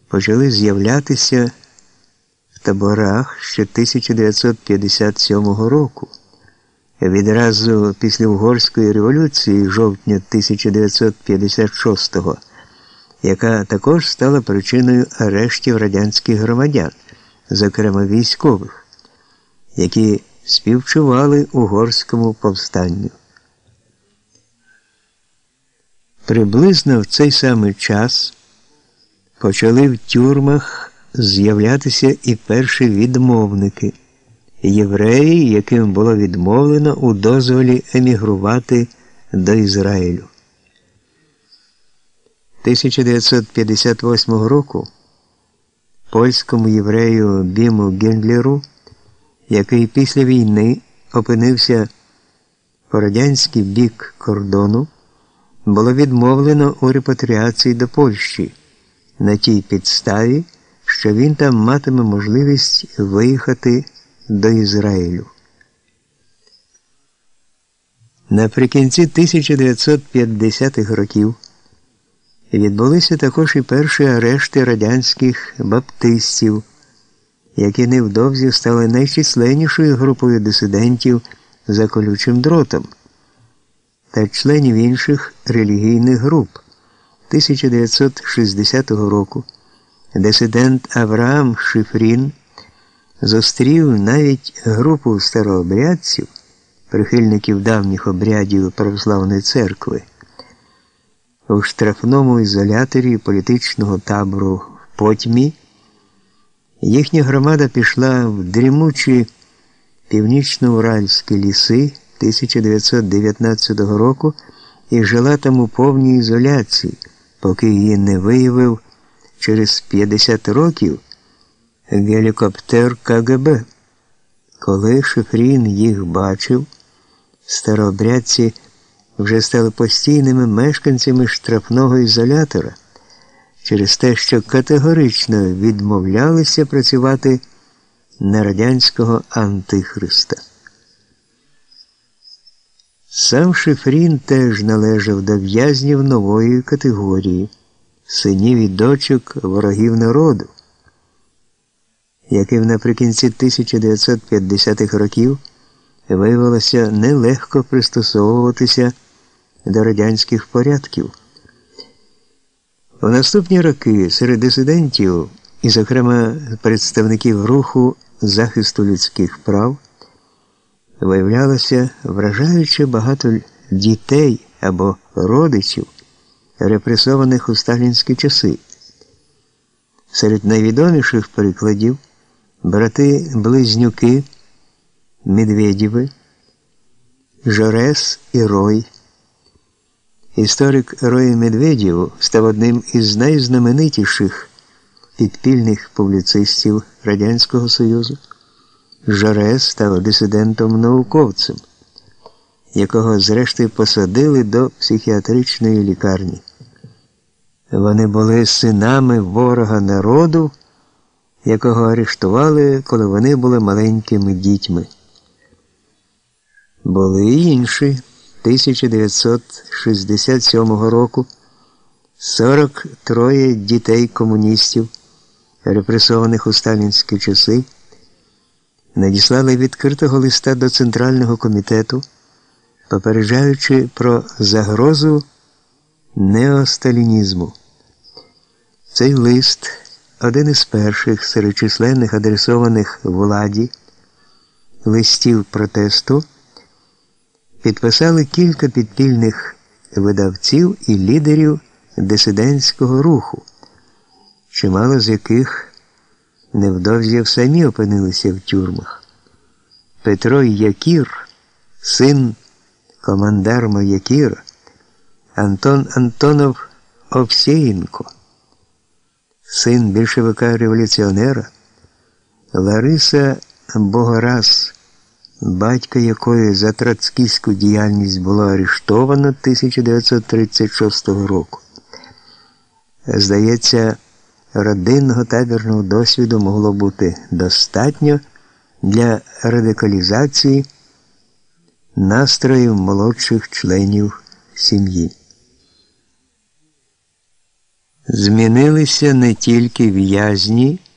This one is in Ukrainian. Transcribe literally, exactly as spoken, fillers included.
почали з'являтися в таборах ще тисяча дев'ятсот п'ятдесят сьомого року. Відразу після Угорської революції жовтня тисяча дев'ятсот п'ятдесят шостого, яка також стала причиною арештів радянських громадян, зокрема військових, які співчували угорському повстанню. Приблизно в цей самий час почали в тюрмах з'являтися і перші відмовники – євреї, яким було відмовлено у дозволі емігрувати до Ізраїлю. тисяча дев'ятсот п'ятдесят восьмого року польському єврею Біму Гендлеру, який після війни опинився по радянський бік кордону, було відмовлено у репатріації до Польщі на тій підставі, що він там матиме можливість виїхати до Ізраїлю. Наприкінці тисяча дев'ятсот п'ятдесятих років відбулися також і перші арешти радянських баптистів, які невдовзі стали найчисленнішою групою дисидентів за колючим дротом, та членів інших релігійних груп. тисяча дев'ятсот шістдесятого року дисидент Авраам Шифрін зустрів навіть групу старообрядців, прихильників давніх обрядів православної церкви, у штрафному ізоляторі політичного табору в Потьмі. Їхня громада пішла в дрімучі північно-уральські ліси тисяча дев'ятсот дев'ятнадцятого року і жила там у повній ізоляції, поки її не виявив через п'ятдесят років гелікоптер Ка Ге Бе. Коли Шифрін їх бачив, старообрядці вже стали постійними мешканцями штрафного ізолятора через те, що категорично відмовлялися працювати на радянського антихриста. Сам Шифрін теж належав до в'язнів нової категорії – синів і дочок ворогів народу, яким наприкінці тисяча дев'ятсот п'ятдесятих років виявилося нелегко пристосовуватися до радянських порядків. У наступні роки серед дисидентів, і зокрема представників руху захисту людських прав, виявлялося вражаюче багато дітей або родичів, репресованих у сталінські часи. Серед найвідоміших прикладів брати-близнюки Медведєви, Жорес і Рой. Історик Рой Медведєв став одним із найзнаменитіших підпільних публіцистів Радянського Союзу. Жорес став дисидентом-науковцем, якого зрештою посадили до психіатричної лікарні. Вони були синами ворога народу, якого арештували, коли вони були маленькими дітьми. Були й інші. тисяча дев'ятсот шістдесят сьомого року сорок троє дітей-комуністів, репресованих у сталінські часи, надіслали відкритого листа до Центрального комітету, попереджаючи про загрозу неосталінізму. Цей лист – один із перших серед численних адресованих владі листів протесту, підписали кілька підпільних видавців і лідерів дисидентського руху, чимало з яких невдовзі самі опинилися в тюрмах. Петро Якір, син командарма Якіра, Антон Антонов Овсєєнко, син більшовика-революціонера, Лариса Богораз, батька якої за троцкістську діяльність було арештовано тисяча дев'ятсот тридцять шостого року. Здається, родинного табірного досвіду могло бути достатньо для радикалізації настроїв молодших членів сім'ї. Змінилися не тільки в'язні,